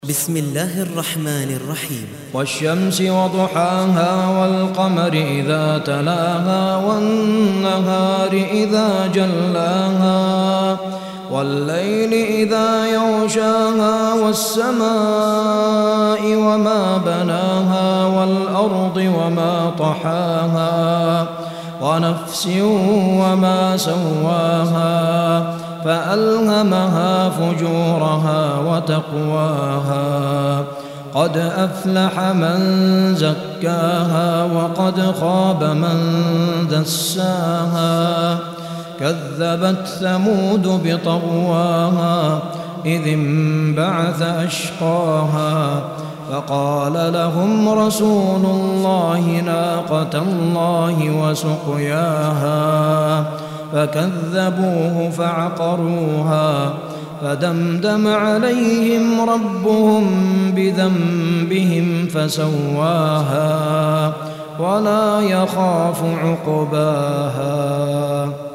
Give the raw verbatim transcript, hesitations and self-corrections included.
بسم الله الرحمن الرحيم. والشمس وضحاها والقمر إذا تلاها والنهار إذا جلاها والليل إذا يغشاها والسماء وما بناها والأرض وما طحاها ونفس وما سواها فألهمها فجورها وتقواها قد أفلح من زكاها وقد خاب من دساها كذبت ثمود بطغواها إذ انبعث أشقاها فقال لهم رسول الله ناقة الله وسقياها فكذبوه فعقروها فدمدم عليهم ربهم بذنبهم فسواها ولا يخاف عقباها.